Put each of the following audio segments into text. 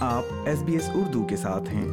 آپ SBS اردو کے ساتھ ہیں۔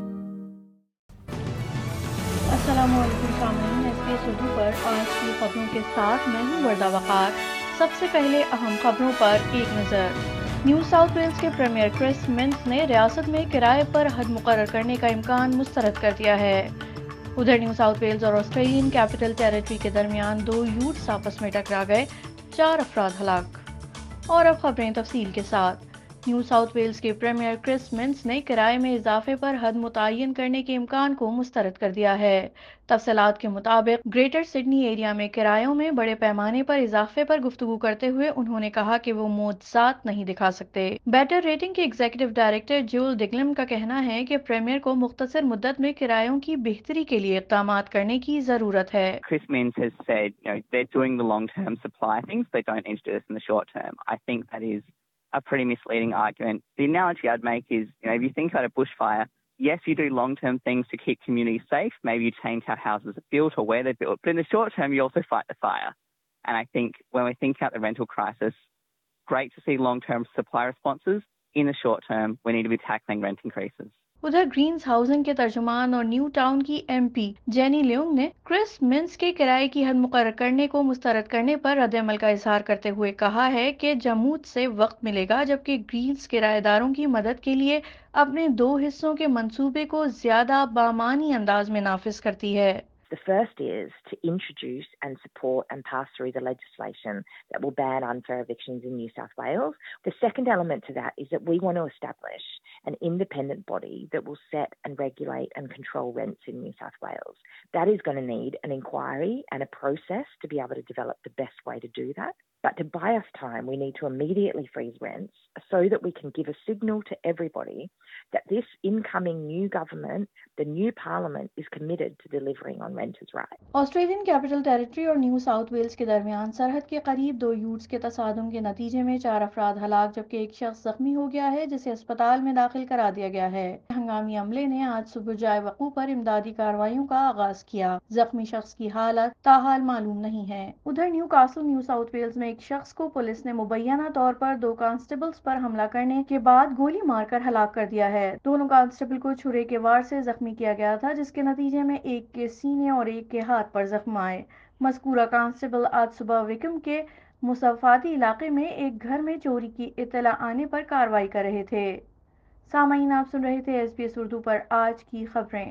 السلام علیکم سامعین، SBS اردو پر آج کی خبروں کے ساتھ میں ہوں وردہ وقار۔ سب سے پہلے اہم خبروں پر ایک نظر۔ نیو ساؤتھ ویلز کے پریمیئر کرس منس نے ریاست میں کرائے پر حد مقرر کرنے کا امکان مسترد کر دیا ہے۔ ادھر نیو ساؤتھ ویلز اور آسٹریلین کیپٹل ٹیریٹری کے درمیان 2 یوٹس آپس میں ٹکرا گئے، 4 افراد ہلاک۔ اور اب خبریں تفصیل کے ساتھ۔ نیو ساؤتھ ویلز کے پریمیئر کرس منس نے کرائے میں اضافے پر حد متعین کرنے کے امکان کو مسترد کر دیا ہے۔ تفصیلات کے مطابق گریٹر سڈنی ایریا میں کرایوں میں بڑے پیمانے پر اضافے پر گفتگو کرتے ہوئے انہوں نے کہا کہ وہ معجزات نہیں دکھا سکتے۔ بیٹر ریٹنگ کے ایگزیکٹو ڈائریکٹر جول ڈگلم کا کہنا ہے کہ پریمیئر کو مختصر مدت میں کرایوں کی بہتری کے لیے اقدامات کرنے کی ضرورت ہے۔ Chris Minns has said, they're doing the long-term supply things, they don't need to do this in the short term. I think that is a pretty misleading argument. The analogy I'd make is, if you think about a bushfire, yes, you do long-term things to keep communities safe. Maybe you change how houses are built or where they're built. But in the short term, you also fight the fire. And I think when we think about the rental crisis, great to see long-term supply responses. In the short term, we need to be tackling rent increases. ادھر Greens housing کے ترجمان اور Newtown کی M P Jenny Leong نے Chris means کے کرائے کی حد مقرر کرنے کو مسترد کرنے پر رد عمل کا اظہار کرتے ہوئے کہا ہے کہ جمہوت سے وقت ملے گا جبکہ گرینز کرایہ داروں کی مدد کے لیے اپنے 2 حصوں کے منصوبے کو زیادہ بامعنی انداز میں نافذ کرتی ہے۔ The first is to introduce and support and pass through the legislation that will ban unfair evictions in New South Wales. The second element to that is that we want to establish an independent body that will set and regulate and control rents in New South Wales. That is going to need an inquiry and a process to be able to develop the best way to do that. But to buy us time, we need to immediately freeze rents so that we can give a signal to everybody that this incoming new government, the new parliament, is committed to delivering on renters' rights. Australian Capital Territory اور New South Wales کے درمیان سرحد کے قریب 2 یوٹس کے تصادم کے نتیجے میں 4 افراد ہلاک جبکہ ایک شخص زخمی ہو گیا ہے جسے اسپتال میں داخل کرا دیا گیا ہے۔ ہنگامی عملے نے آج صبح جائے وقوع پر امدادی کارروائیوں کا آغاز کیا۔ زخمی شخص کی حالت تاحال معلوم نہیں ہے۔ ادھر Newcastle New South Wales میں ایک شخص کو پولیس نے مبینہ طور پر 2 کانسٹیبلز پر حملہ کرنے کے بعد گولی مار کر ہلاک کر دیا ہے۔ دونوں کانسٹیبل کو چھرے کے وار سے زخمی کیا گیا تھا جس کے نتیجے میں ایک کے سینے اور ایک کے ہاتھ پر زخم آئے۔ مذکورہ کانسٹیبل آج صبح وکم کے مصافاتی علاقے میں ایک گھر میں چوری کی اطلاع آنے پر کارروائی کر رہے تھے۔ سامعین، آپ سن رہے تھے SBS اردو پر آج کی خبریں۔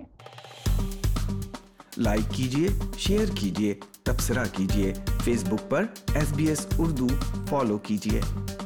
لائک کیجیے، شیئر کیجیے، تبصرہ کیجیے، فیس بک پر SBS اردو فالو کیجیے۔